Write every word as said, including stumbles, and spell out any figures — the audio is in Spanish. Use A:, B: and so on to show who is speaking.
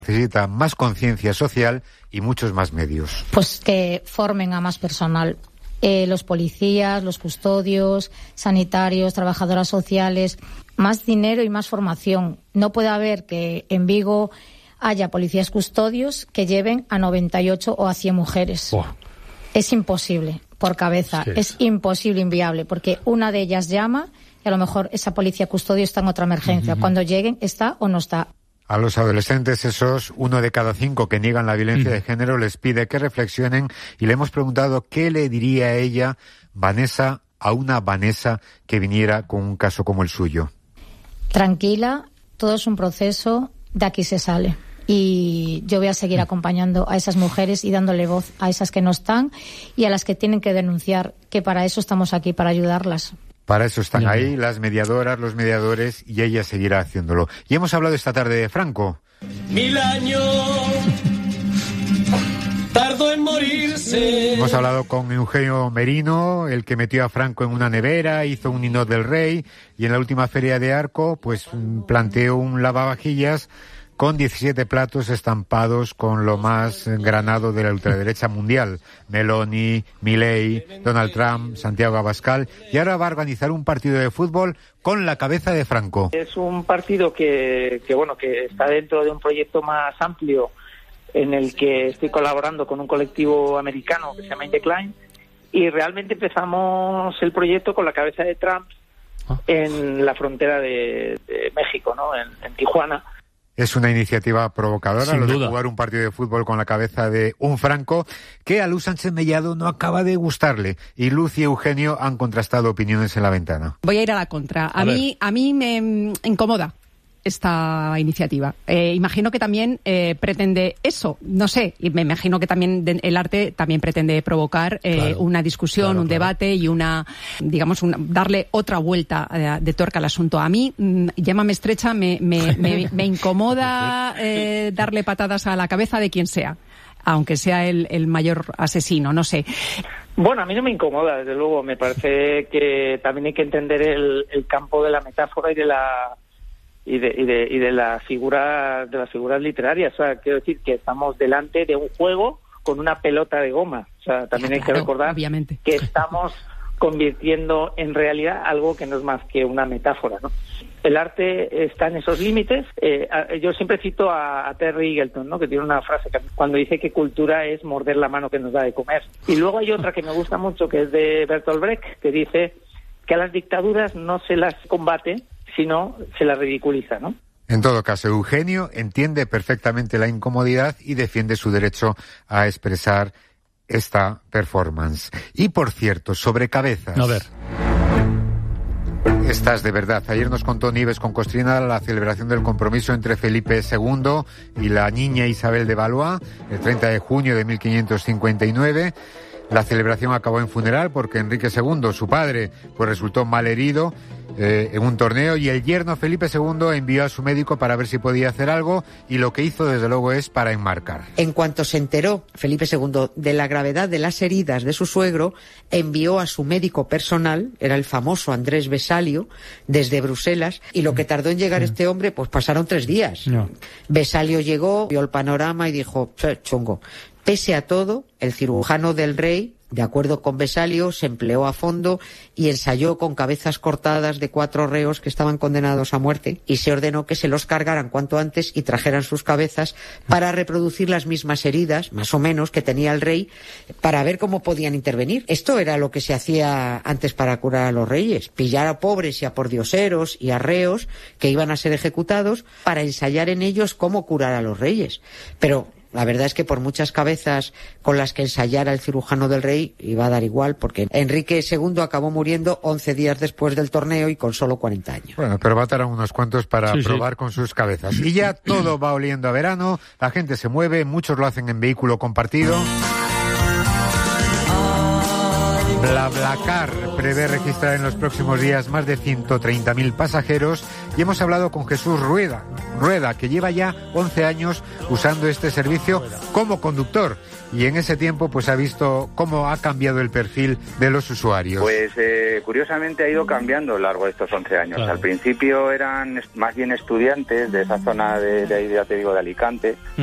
A: Necesita más conciencia social y muchos más medios.
B: Pues que formen a más personal. Eh, los policías, los custodios, sanitarios, trabajadoras sociales, más dinero y más formación. No puede haber que en Vigo haya policías custodios que lleven a noventa y ocho o a cien mujeres. Oh. Es imposible, por cabeza, sí. Es imposible, inviable, porque una de ellas llama y a lo mejor esa policía custodio está en otra emergencia. Uh-huh. Cuando lleguen, ¿está o no está?
A: A los adolescentes, esos uno de cada cinco que niegan la violencia de género, les pide que reflexionen y le hemos preguntado qué le diría a ella, Vanessa, a una Vanessa que viniera con un caso como el suyo.
B: Tranquila, todo es un proceso, de aquí se sale. Y yo voy a seguir acompañando a esas mujeres y dándole voz a esas que no están y a las que tienen que denunciar, que para eso estamos aquí, para ayudarlas.
A: Para eso están ahí las mediadoras, los mediadores, y ella seguirá haciéndolo. Y hemos hablado esta tarde de Franco.
C: Mil años tardó en morirse.
A: Hemos hablado con Eugenio Merino, el que metió a Franco en una nevera, hizo un Ninot del Rey, y en la última feria de Arco, pues planteó un lavavajillas con diecisiete platos estampados con lo más granado de la ultraderecha mundial. Meloni, Milei, Donald Trump, Santiago Abascal. Y ahora va a organizar un partido de fútbol con la cabeza de Franco.
D: Es un partido que, que bueno, que está dentro de un proyecto más amplio en el que estoy colaborando con un colectivo americano que se llama In Decline. Y realmente empezamos el proyecto con la cabeza de Trump en la frontera de, de México, ¿no? En, en Tijuana.
A: Es una iniciativa provocadora,
E: Sin
A: lo
E: duda.
A: de jugar un partido de fútbol con la cabeza de un Franco, que a Luz Sánchez Mellado no acaba de gustarle. Y Luz y Eugenio han contrastado opiniones en la ventana.
F: Voy a ir a la contra. A,
E: A
F: mí, a mí me incomoda esta iniciativa. Eh, imagino que también eh, pretende eso, no sé, y me imagino que también de, el arte también pretende provocar eh,
E: claro,
F: una discusión,
E: claro,
F: un
E: claro.
F: debate y una, digamos, una, darle otra vuelta de, de tuerca al asunto. A mí, mm, llámame estrecha, me, me, me, me incomoda eh, darle patadas a la cabeza de quien sea, aunque sea el, el mayor asesino, no sé.
D: Bueno, a mí no me incomoda, desde luego. Me parece que también hay que entender el, el campo de la metáfora y de la y de, y de, y de las figuras de las figuras literarias. O sea, quiero decir que estamos delante de un juego con una pelota de goma. O sea, también hay
F: claro,
D: que recordar
F: obviamente.
D: que estamos convirtiendo en realidad algo que no es más que una metáfora, ¿no? El arte está en esos límites. Eh, yo siempre cito a, a Terry Eagleton, ¿no? Que tiene una frase que, cuando dice que cultura es morder la mano que nos da de comer. Y luego hay otra que me gusta mucho, que es de Bertolt Brecht, que dice que a las dictaduras no se las combate, sino se las ridiculiza, ¿no?
A: En todo caso, Eugenio entiende perfectamente la incomodidad y defiende su derecho a expresar esta performance. Y por cierto, sobre cabezas.
E: A ver.
A: Estas de verdad. Ayer nos contó Nieves con Costrina la celebración del compromiso entre Felipe segundo y la niña Isabel de Valois, el treinta de junio de mil quinientos cincuenta y nueve. La celebración acabó en funeral porque Enrique segundo, su padre, pues resultó mal herido eh, en un torneo, y el yerno Felipe segundo envió a su médico para ver si podía hacer algo, y lo que hizo desde luego es para enmarcar.
G: En cuanto se enteró Felipe segundo de la gravedad de las heridas de su suegro, envió a su médico personal, era el famoso Andrés Vesalio, desde Bruselas, y lo que tardó en llegar este hombre, pues pasaron tres días.
E: No.
G: Vesalio llegó, vio el panorama y dijo, chungo. Pese a todo, el cirujano del rey, de acuerdo con Vesalio, se empleó a fondo y ensayó con cabezas cortadas de cuatro reos que estaban condenados a muerte, y se ordenó que se los cargaran cuanto antes y trajeran sus cabezas para reproducir las mismas heridas, más o menos, que tenía el rey, para ver cómo podían intervenir. Esto era lo que se hacía antes para curar a los reyes, pillar a pobres y a pordioseros y a reos que iban a ser ejecutados para ensayar en ellos cómo curar a los reyes. Pero la verdad es que por muchas cabezas con las que ensayara el cirujano del rey iba a dar igual, porque Enrique segundo acabó muriendo once días después del torneo y con solo cuarenta años.
A: Bueno, pero matarán unos cuantos para
E: sí,
A: probar
E: sí.
A: con sus cabezas. Y ya todo va oliendo a verano, la gente se mueve, muchos lo hacen en vehículo compartido.
C: Ay,
A: BlaBlaCar prevé registrar en los próximos días más de ciento treinta mil pasajeros y hemos hablado con Jesús Rueda, Rueda, que lleva ya once años usando este servicio como conductor y en ese tiempo pues ha visto cómo ha cambiado el perfil de los usuarios.
E: Pues eh, curiosamente ha ido cambiando a lo largo de estos once años. Claro. Al principio eran más bien estudiantes de esa zona de, de ahí, ya te digo, de Alicante.